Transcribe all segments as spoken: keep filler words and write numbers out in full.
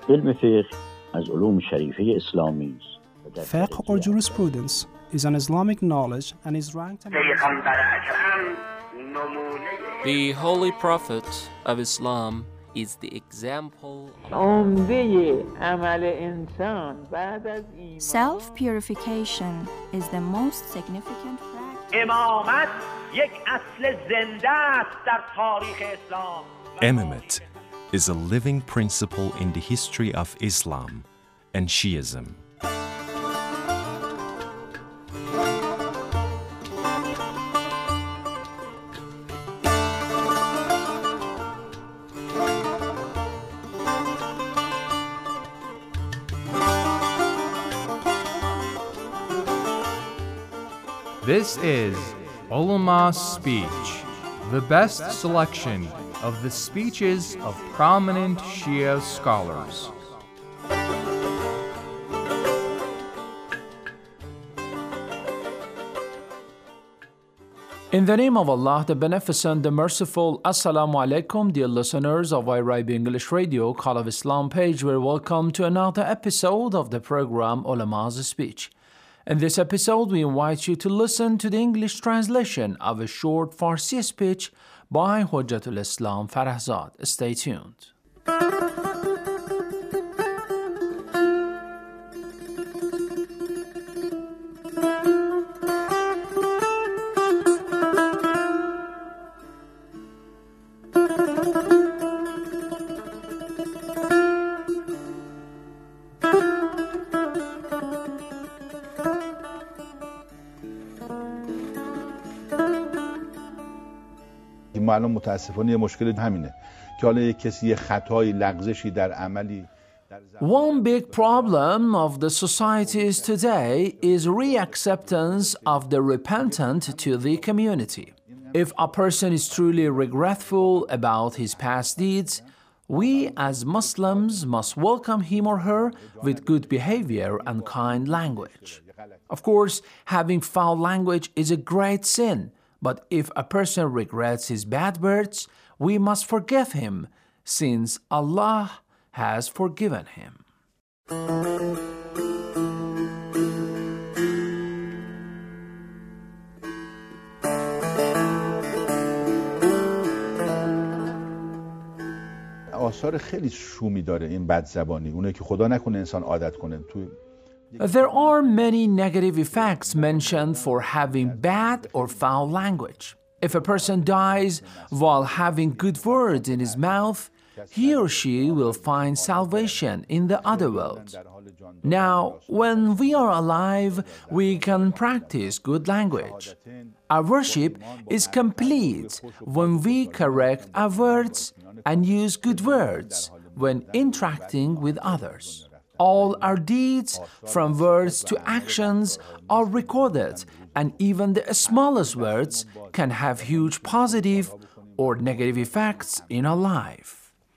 علم فقه از علوم شریفه اسلامی است. Fiqh or jurisprudence is an Islamic knowledge and is ranked among The Holy Prophet of Islam is the example Self-purification is the most significant practice. Imamate is a living principle in the history of Islam and Shiism. This is Ulama's Speech, the best selection of the speeches of prominent Shia scholars. In the name of Allah, the Beneficent, the Merciful, Assalamu alaikum, dear listeners of Irabi English Radio, Call of Islam page, we're welcome to another episode of the program Ulama's Speech. In this episode, we invite you to listen to the English translation of a short Farsi speech by Hujjatul Islam Farahzad. Stay tuned. ما الان متاسفانه یه مشکل همینه که حالا یک کسی یه خطایی لغزشی در عملی One big problem of the societies today is reacceptance of the repentant to the community. If a person is truly regretful about his past deeds, we as Muslims must welcome him or her with good behavior and kind language. Of course, having foul language is a great sin. But if a person regrets his bad words, we must forgive him, since Allah has forgiven him. آثار خیلی شومی داره این بدزبانی، اونه که خدا نکنه انسان عادت کنه تو. There are many negative effects mentioned for having bad or foul language. If a person dies while having good words in his mouth, he or she will find salvation in the other world. Now, when we are alive, we can practice good language. Our worship is complete when we correct our words and use good words when interacting with others. All our deeds, from words to actions, are recorded, and even the smallest words can have huge positive or negative effects in our life.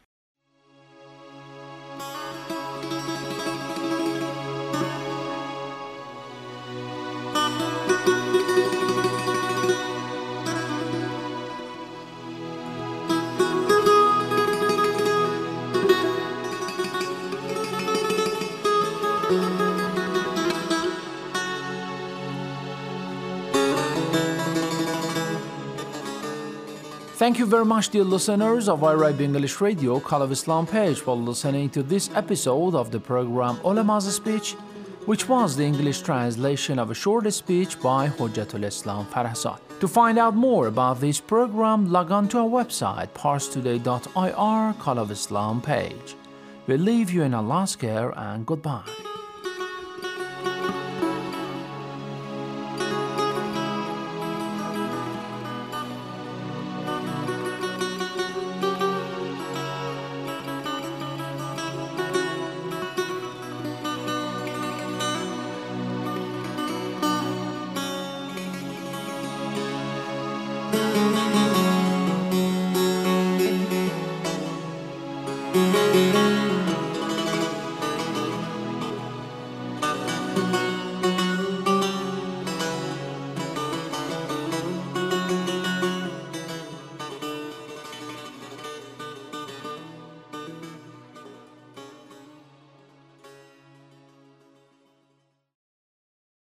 Thank you very much, dear listeners of Irabi English Radio, Call of Islam page, for listening to this episode of the program Ulama's Speech, which was the English translation of a short speech by Hujjatul Islam Farahzad. To find out more about this program, log on to our website, parstoday dot I R, Call of Islam page. We leave you in Allah's care and goodbye. Thank you.